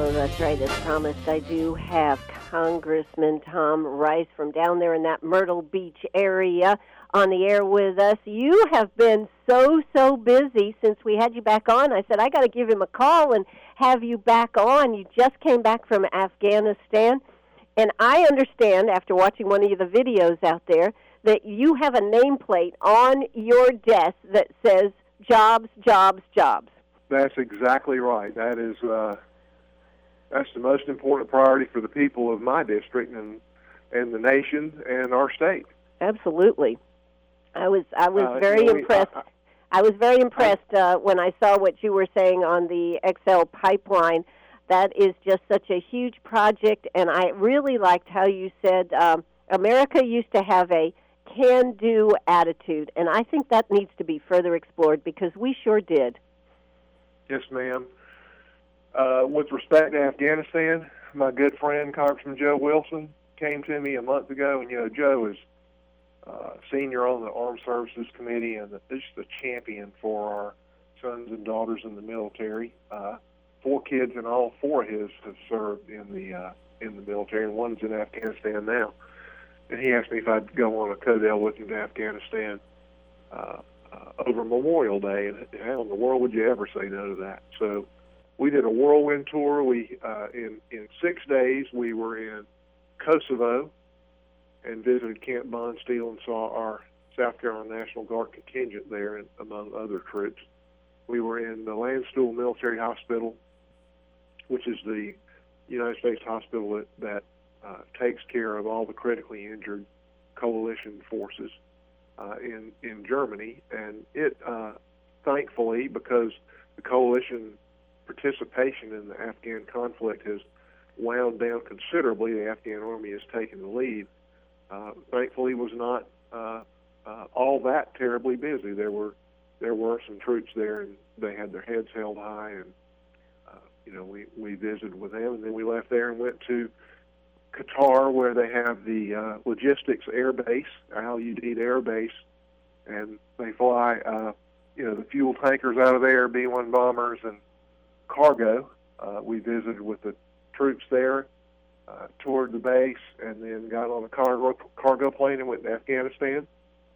Oh, that's right. As promised, I do have Congressman Tom Rice from down there in that Myrtle Beach area on the air with us. You have been so busy since we had you back on. I said, I got to give him a call and have you back on. You just came back from Afghanistan. And I understand, after watching one of the videos out there, that you have a nameplate on your desk that says, jobs, jobs, jobs. That's exactly right. That is... That's the most important priority for the people of my district and the nation and our state. Absolutely, I was very impressed. I was very impressed when I saw what you were saying on the XL pipeline. That is just such a huge project, and I really liked how you said America used to have a can-do attitude, and I think that needs to be further explored because we sure did. Yes, ma'am. With respect to Afghanistan, my good friend, Congressman Joe Wilson, came to me a month ago, and, Joe is senior on the Armed Services Committee and just the champion for our sons and daughters in the military. 4 kids and all 4 of his have served in the military, and one's in Afghanistan now. And he asked me if I'd go on a CODEL with him to Afghanistan over Memorial Day, and how in the world would you ever say no to that? So we did a whirlwind tour. We in 6 days we were in Kosovo and visited Camp Bondsteel and saw our South Carolina National Guard contingent there, and among other troops. We were in the Landstuhl Military Hospital, which is the United States hospital that takes care of all the critically injured coalition forces in Germany. And it, thankfully, because the coalition participation in the Afghan conflict has wound down considerably, the Afghan army has taken the lead. Thankfully, was not all that terribly busy. There were some troops there, and they had their heads held high, and we visited with them, and then we left there and went to Qatar, where they have the logistics air base, Al Udeid Air Base, and they fly the fuel tankers out of there, B-1 bombers, and cargo. We visited with the troops there, toured the base, and then got on a cargo plane and went to Afghanistan.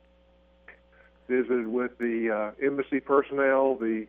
Visited with the embassy personnel, the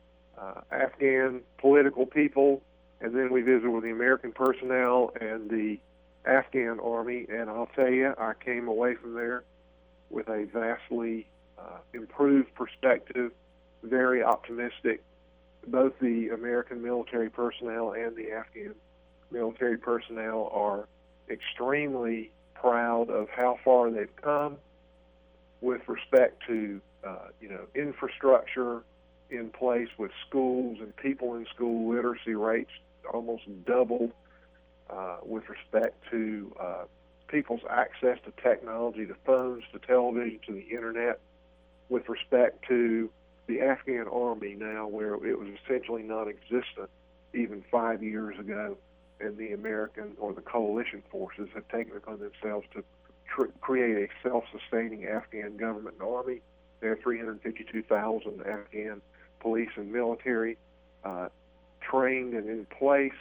Afghan political people, and then we visited with the American personnel and the Afghan army. And I'll tell you, I came away from there with a vastly improved perspective, very optimistic. Both the American military personnel and the Afghan military personnel are extremely proud of how far they've come with respect to, infrastructure in place with schools and people in school. Literacy rates almost doubled with respect to people's access to technology, to phones, to television, to the internet, with respect to the Afghan army now, where it was essentially non-existent even 5 years ago, and the American or the coalition forces have taken it upon themselves to create a self-sustaining Afghan government and army. There are 352,000 Afghan police and military trained and in place.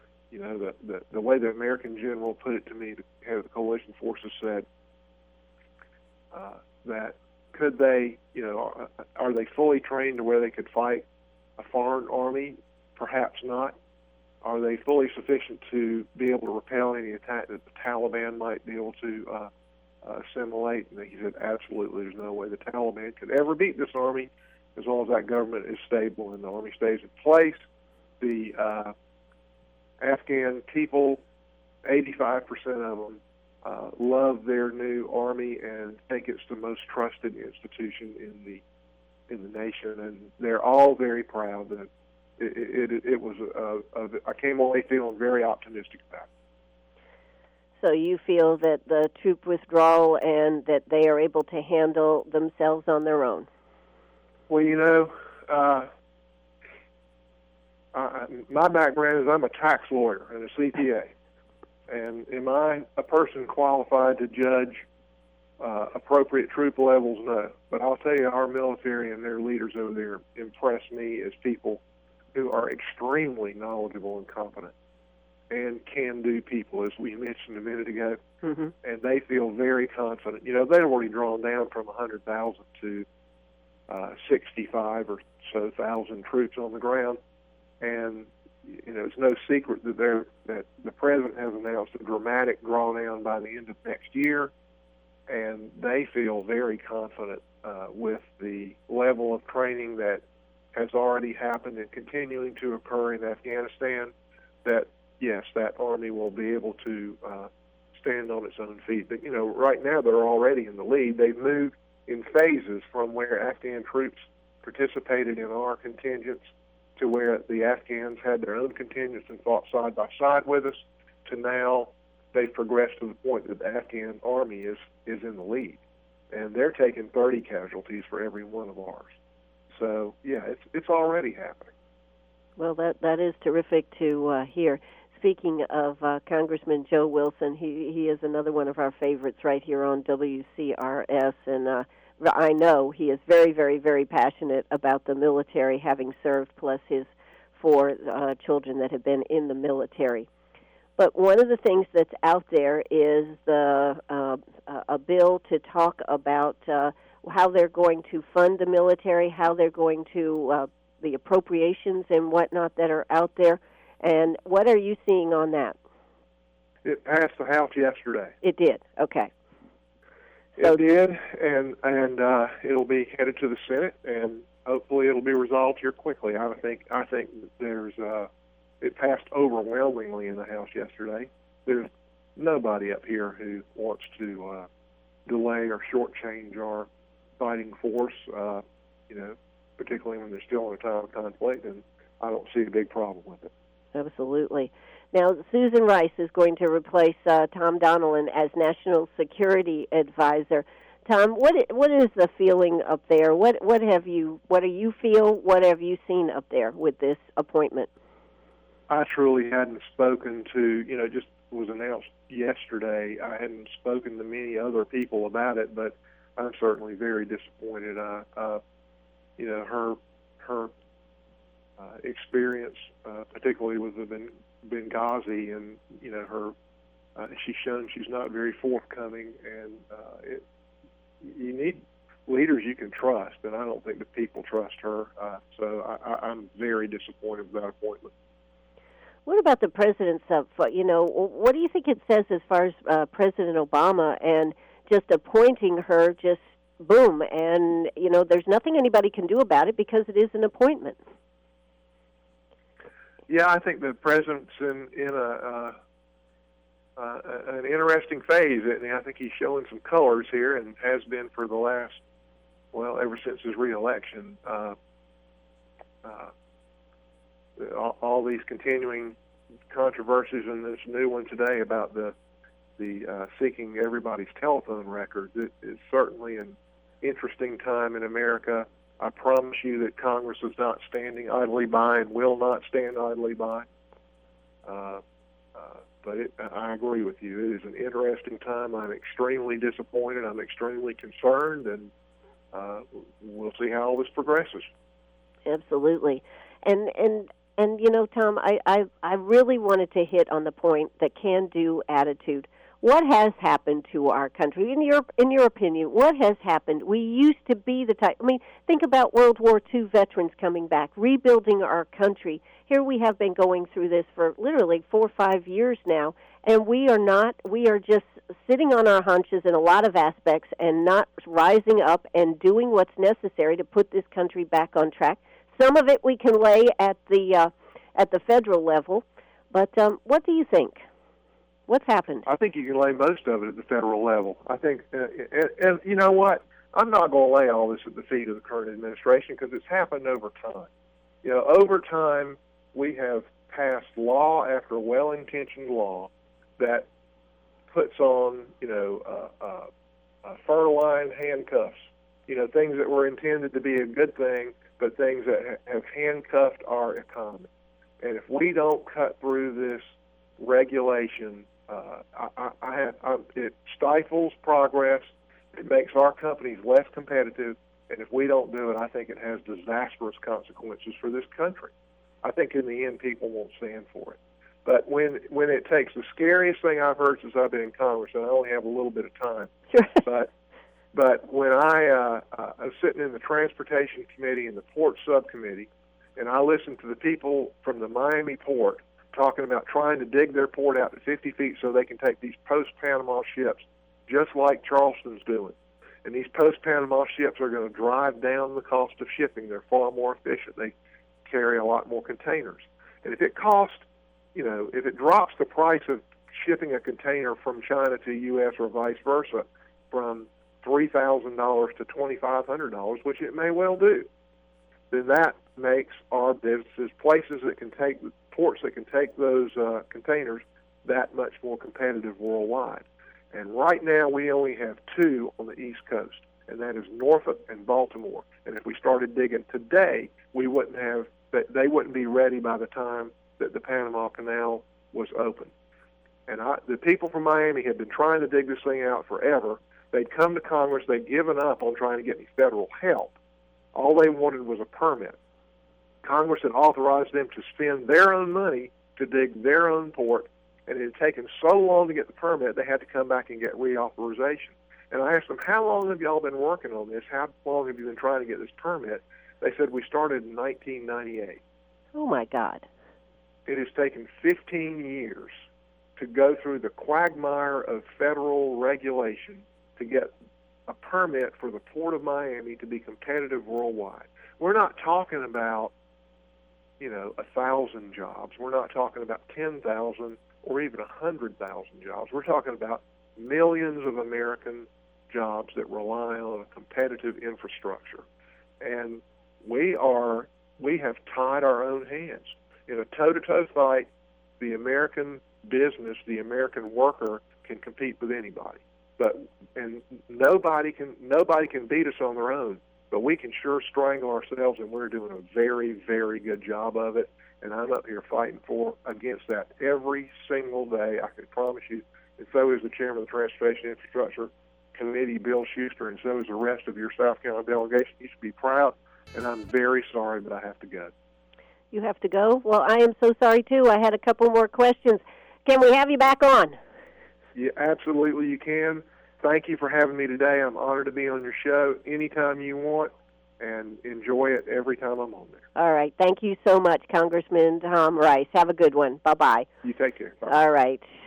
The way the American general put it to me, the head of the coalition forces, said that could they, are they fully trained to where they could fight a foreign army? Perhaps not. Are they fully sufficient to be able to repel any attack that the Taliban might be able to assimilate? And he said, absolutely, there's no way the Taliban could ever beat this army as long as that government is stable and the army stays in place. The Afghan people, 85% of them, love their new army and think it's the most trusted institution in the nation, and they're all very proud that it was. I came away feeling very optimistic about it. So you feel that the troop withdrawal and that they are able to handle themselves on their own? Well, my background is I'm a tax lawyer and a CPA. And am I a person qualified to judge appropriate troop levels? No. But I'll tell you, our military and their leaders over there impress me as people who are extremely knowledgeable and competent. and can-do people, as we mentioned a minute ago, Mm-hmm. and they feel very confident. They've already drawn down from 100,000 to 65 or so thousand troops on the ground, and it's no secret that the president has announced a dramatic drawdown by the end of next year, and they feel very confident with the level of training that has already happened and continuing to occur in Afghanistan, that yes, that army will be able to stand on its own feet. But right now they're already in the lead. They've moved in phases from where Afghan troops participated in our contingents to where the Afghans had their own contingents and fought side by side with us, to now they've progressed to the point that the Afghan army is in the lead, and they're taking 30 casualties for every one of ours. So yeah, it's already happening. Well, that is terrific to hear. Speaking of Congressman Joe Wilson, he is another one of our favorites right here on WCRS, and I know he is very, very, very passionate about the military, having served, plus his 4 children that have been in the military. But one of the things that's out there is a bill to talk about how they're going to fund the military, how they're going to the appropriations and whatnot that are out there. And what are you seeing on that? It passed the House yesterday. It did. Okay. It did, and it'll be headed to the Senate, and hopefully it'll be resolved here quickly. I think there's it passed overwhelmingly in the House yesterday. There's nobody up here who wants to delay or shortchange our fighting force, particularly when they're still in a time of conflict, and I don't see a big problem with it. Absolutely. Now, Susan Rice is going to replace Tom Donilon as National Security Advisor. Tom, what is the feeling up there? What do you feel? What have you seen up there with this appointment? I truly hadn't spoken to, just was announced yesterday. I hadn't spoken to many other people about it, but I'm certainly very disappointed. Her experience, particularly with the Benghazi, and she's shown she's not very forthcoming, and you need leaders you can trust, and I don't think the people trust her. So I'm very disappointed with that appointment. What about the president's what do you think it says as far as President Obama and just appointing her, just boom, and there's nothing anybody can do about it because it is an appointment? Yeah, I think the president's in an interesting phase, and I think he's showing some colors here, and has been for the last, ever since his re-election. All these continuing controversies, and this new one today about the seeking everybody's telephone records. It is certainly an interesting time in America. I promise you that Congress is not standing idly by and will not stand idly by. But I agree with you. It is an interesting time. I'm extremely disappointed. I'm extremely concerned, and we'll see how all this progresses. Absolutely. And Tom, I really wanted to hit on the point, the can-do attitude. What has happened to our country? In your opinion, what has happened? We used to be the type. Think about World War II veterans coming back, rebuilding our country. Here we have been going through this for literally 4 or 5 years now, and we are not. We are just sitting on our haunches in a lot of aspects and not rising up and doing what's necessary to put this country back on track. Some of it we can lay at the federal level, but what do you think? What's happened? I think you can lay most of it at the federal level. I think, and you know what? I'm not going to lay all this at the feet of the current administration, because it's happened over time. Over time, we have passed law after well-intentioned law that puts on, fur-lined handcuffs. Things that were intended to be a good thing, but things that have handcuffed our economy. And if we don't cut through this regulation, it stifles progress. It makes our companies less competitive, and if we don't do it, I think it has disastrous consequences for this country. I think in the end, people won't stand for it. But when it takes, the scariest thing I've heard since I've been in Congress, and I only have a little bit of time, but when I was sitting in the Transportation Committee and the Port Subcommittee, and I listened to the people from the Miami port talking about trying to dig their port out to 50 feet so they can take these post-Panama ships, just like Charleston's doing. And these post-Panama ships are going to drive down the cost of shipping. They're far more efficient. They carry a lot more containers. And if it costs, if it drops the price of shipping a container from China to the U.S. or vice versa from $3,000 to $2,500, which it may well do, then that makes our businesses, places that can take, ports that can take those containers, that much more competitive worldwide. And right now we only have two on the East Coast, and that is Norfolk and Baltimore. And if we started digging today, they wouldn't be ready by the time that the Panama Canal was open. And the people from Miami had been trying to dig this thing out forever. They'd come to Congress. They'd given up on trying to get any federal help. All they wanted was a permit. Congress had authorized them to spend their own money to dig their own port, and it had taken so long to get the permit, they had to come back and get reauthorization. And I asked them, how long have y'all been working on this? How long have you been trying to get this permit? They said, we started in 1998. Oh, my God. It has taken 15 years to go through the quagmire of federal regulation to get a permit for the Port of Miami to be competitive worldwide. We're not talking about, 1,000 jobs. We're not talking about 10,000 or even 100,000 jobs. We're talking about millions of American jobs that rely on a competitive infrastructure. And we have tied our own hands. In a toe-to-toe fight, the American business, the American worker can compete with anybody. And nobody can beat us on their own, but we can sure strangle ourselves, and we're doing a very, very good job of it. And I'm up here fighting against that every single day, I can promise you. And so is the chairman of the Transportation Infrastructure Committee, Bill Schuster, and so is the rest of your South Carolina delegation. You should be proud, and I'm very sorry, but I have to go. You have to go? Well, I am so sorry, too. I had a couple more questions. Can we have you back on? Yeah, absolutely you can. Thank you for having me today. I'm honored to be on your show anytime you want, and enjoy it every time I'm on there. All right. Thank you so much, Congressman Tom Rice. Have a good one. Bye-bye. You take care. Bye. All right.